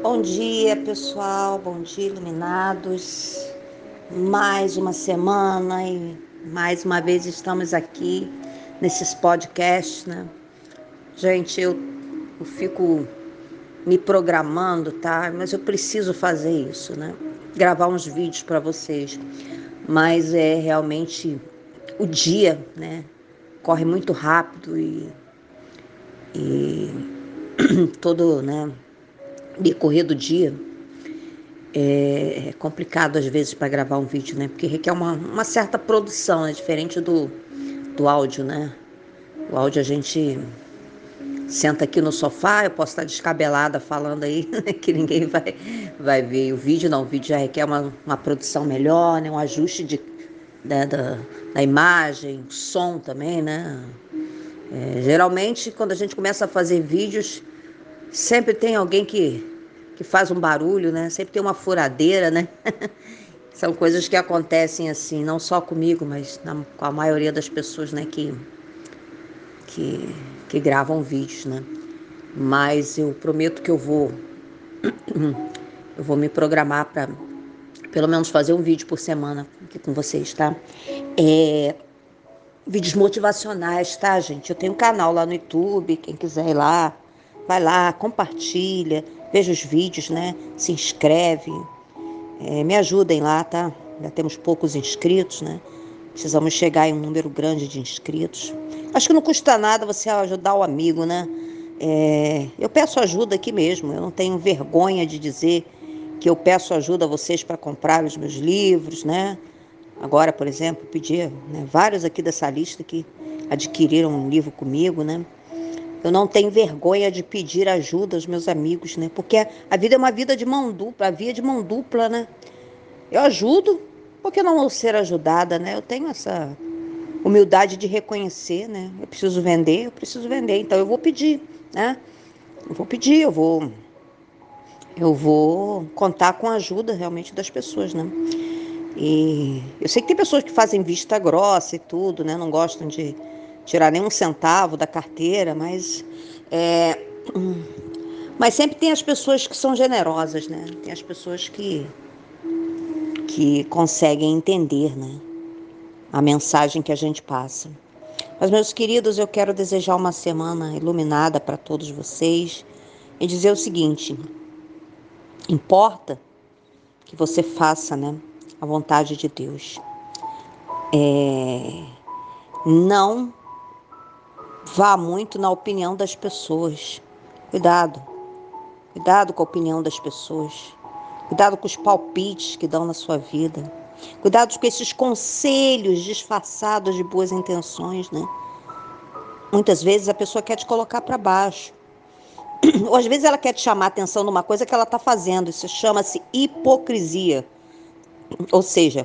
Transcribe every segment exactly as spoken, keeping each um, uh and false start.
Bom dia, pessoal. Bom dia, iluminados. Mais uma semana e mais uma vez estamos aqui nesses podcasts, né? Gente, eu, eu fico me programando, tá? Mas eu preciso fazer isso, né? Gravar uns vídeos para vocês. Mas é realmente o dia, né? Corre muito rápido e, e todo, né? Decorrer do dia. É complicado às vezes para gravar um vídeo, né? Porque requer uma, uma certa produção, é diferente do, do áudio, né? O áudio a gente senta aqui no sofá, eu posso estar descabelada falando aí, né? Que ninguém vai, vai ver. O vídeo não, o vídeo já requer uma, uma produção melhor, né? Um ajuste de, né? da, da imagem, som também, né? É, geralmente, quando a gente começa a fazer vídeos, sempre tem alguém que, que faz um barulho, né? Sempre tem uma furadeira, né? São coisas que acontecem assim, não só comigo, mas na, com a maioria das pessoas, né, que, que, que gravam vídeos, né? Mas eu prometo que eu vou, eu vou me programar para pelo menos fazer um vídeo por semana aqui com vocês, tá? É, vídeos motivacionais, tá, gente? Eu tenho um canal lá no YouTube, quem quiser ir lá, vai lá, compartilha, veja os vídeos, né? Se inscreve, é, me ajudem lá, tá? Já temos poucos inscritos, né? Precisamos chegar em um número grande de inscritos. Acho que não custa nada você ajudar o amigo, né? É, eu peço ajuda aqui mesmo. Eu não tenho vergonha de dizer que eu peço ajuda a vocês para comprar os meus livros, né? Agora, por exemplo, pedi, né, vários aqui dessa lista que adquiriram um livro comigo, né? Eu não tenho vergonha de pedir ajuda aos meus amigos, né? Porque a vida é uma vida de mão dupla, a via de mão dupla, né? Eu ajudo, por que não ser ajudada, né? Eu tenho essa humildade de reconhecer, né? Eu preciso vender, eu preciso vender, então eu vou pedir, né? Eu vou pedir, eu vou, eu vou contar com a ajuda realmente das pessoas, né? E eu sei que tem pessoas que fazem vista grossa e tudo, né? Não gostam de tirar nenhum centavo da carteira, mas é, mas sempre tem as pessoas que são generosas, né? Tem as pessoas que que conseguem entender, né? A mensagem que a gente passa. Mas, meus queridos, eu quero desejar uma semana iluminada para todos vocês e dizer o seguinte: importa que você faça, né, a vontade de Deus. É, não vá muito na opinião das pessoas. Cuidado, cuidado com a opinião das pessoas. Cuidado com os palpites que dão na sua vida. Cuidado com esses conselhos disfarçados de boas intenções, né? Muitas vezes a pessoa quer te colocar para baixo. Ou às vezes ela quer te chamar a atenção numa coisa que ela está fazendo. Isso chama-se hipocrisia. Ou seja,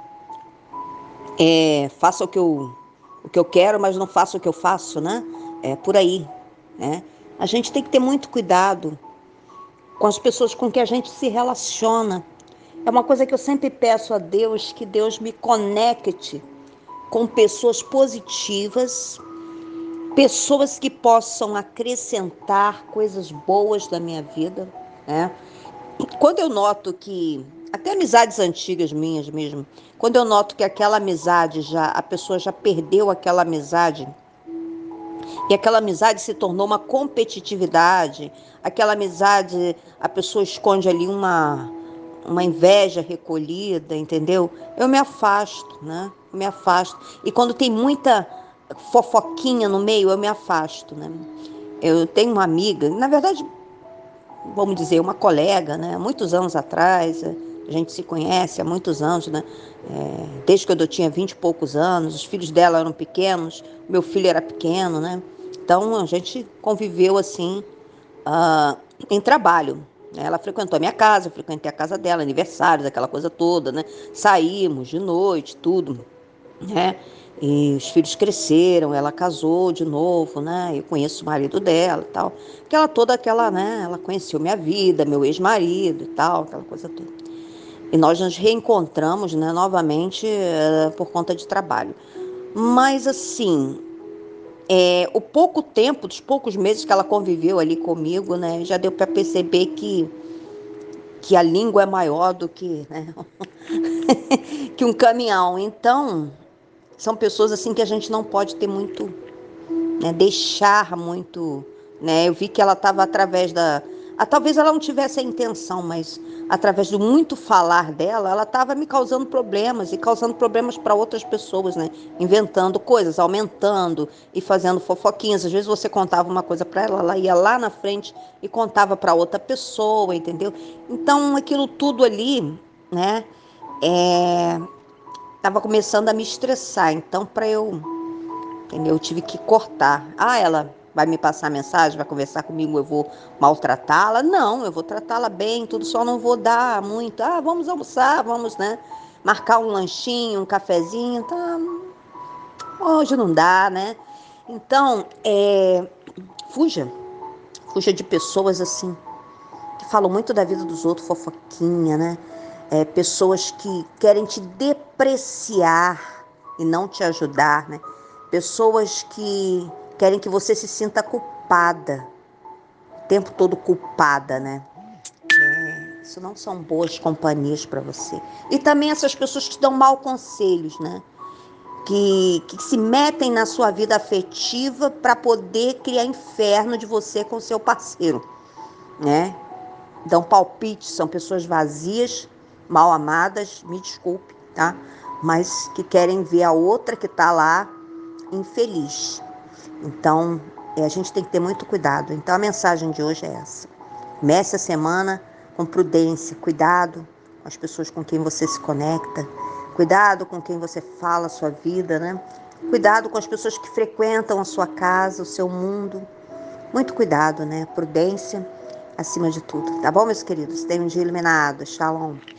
é, faça o que, eu, o que eu quero, mas não faça o que eu faço, né? É por aí, né? A gente tem que ter muito cuidado com as pessoas com que a gente se relaciona. É uma coisa que eu sempre peço a Deus, que Deus me conecte com pessoas positivas, pessoas que possam acrescentar coisas boas na minha vida, né? Quando eu noto que, até amizades antigas minhas mesmo, quando eu noto que aquela amizade já, a pessoa já perdeu aquela amizade, e aquela amizade se tornou uma competitividade, aquela amizade, a pessoa esconde ali uma, uma inveja recolhida, entendeu? Eu me afasto, né? Eu me afasto. E quando tem muita fofoquinha no meio, eu me afasto, né? Eu tenho uma amiga, na verdade, vamos dizer, uma colega, né? Muitos anos atrás, a gente se conhece há muitos anos, né? É, desde que eu tinha vinte e poucos anos, os filhos dela eram pequenos, meu filho era pequeno, né? Então a gente conviveu assim, uh, em trabalho. Ela frequentou a minha casa, eu frequentei a casa dela, aniversários, aquela coisa toda, né? Saímos de noite, tudo, né? E os filhos cresceram, ela casou de novo, né? Eu conheço o marido dela e tal. Aquela toda aquela, né? Ela conheceu minha vida, meu ex-marido e tal, aquela coisa toda. E nós nos reencontramos, né, novamente uh, por conta de trabalho. Mas assim, é, o pouco tempo, dos poucos meses que ela conviveu ali comigo, né, já deu para perceber que que a língua é maior do que, né, que um caminhão. Então, são pessoas assim que a gente não pode ter muito, né, deixar muito, né? Eu vi que ela estava através da, ah, talvez ela não tivesse a intenção, mas através do muito falar dela, ela estava me causando problemas e causando problemas para outras pessoas, né? Inventando coisas, aumentando e fazendo fofoquinhas. Às vezes você contava uma coisa para ela, ela ia lá na frente e contava para outra pessoa, entendeu? Então aquilo tudo ali, né? É, tava começando a me estressar. Então para eu Entendeu? Eu tive que cortar. Ah, ela vai me passar mensagem, vai conversar comigo, eu vou maltratá-la? Não, eu vou tratá-la bem, tudo, só não vou dar muito. Ah, vamos almoçar, vamos, né? Marcar um lanchinho, um cafezinho, tá? Hoje não dá, né? Então, é, fuja. Fuja de pessoas assim, que falam muito da vida dos outros, fofoquinha, né? É, pessoas que querem te depreciar e não te ajudar, né? Pessoas que querem que você se sinta culpada, o tempo todo culpada, né? É, isso não são boas companhias para você. E também essas pessoas que te dão maus conselhos, né? Que, que se metem na sua vida afetiva para poder criar inferno de você com seu parceiro, né? Dão palpite, são pessoas vazias, mal amadas, me desculpe, tá? Mas que querem ver a outra que tá lá infeliz. Então, é, a gente tem que ter muito cuidado. Então, a mensagem de hoje é essa. Comece a semana com prudência, cuidado com as pessoas com quem você se conecta, cuidado com quem você fala a sua vida, né? Cuidado com as pessoas que frequentam a sua casa, o seu mundo. Muito cuidado, né? Prudência acima de tudo. Tá bom, meus queridos? Tenham um dia iluminado. Shalom.